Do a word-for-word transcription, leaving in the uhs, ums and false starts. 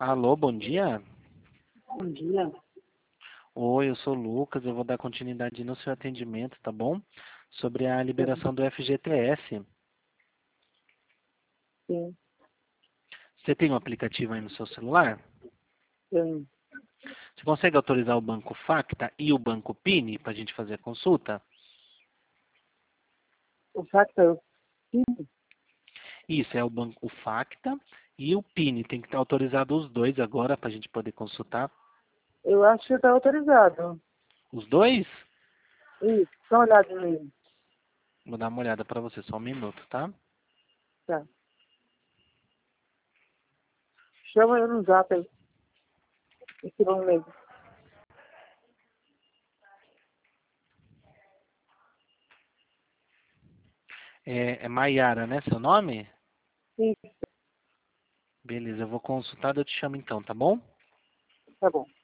Alô, bom dia. Bom dia. Oi, eu sou o Lucas, eu vou dar continuidade no seu atendimento, tá bom? Sobre a Sim. liberação do F G T S. Sim. Você tem um aplicativo aí no seu celular? Sim. Você consegue autorizar o Banco Facta e o Banco Pini para a gente fazer a consulta? O facto, sim, Isso, é o Banco Facta e o Pini. Tem que estar autorizado os dois agora para a gente poder consultar. eu acho que está autorizado. Os dois? Isso, dá uma olhada aí. Vou dar uma olhada para você, só um minuto, tá? Tá. Chama eu no zap aí. Esse nome mesmo. É, é Maiara, né, seu nome? Isso, Beleza, eu vou consultar, eu te chamo então, tá bom? tá bom.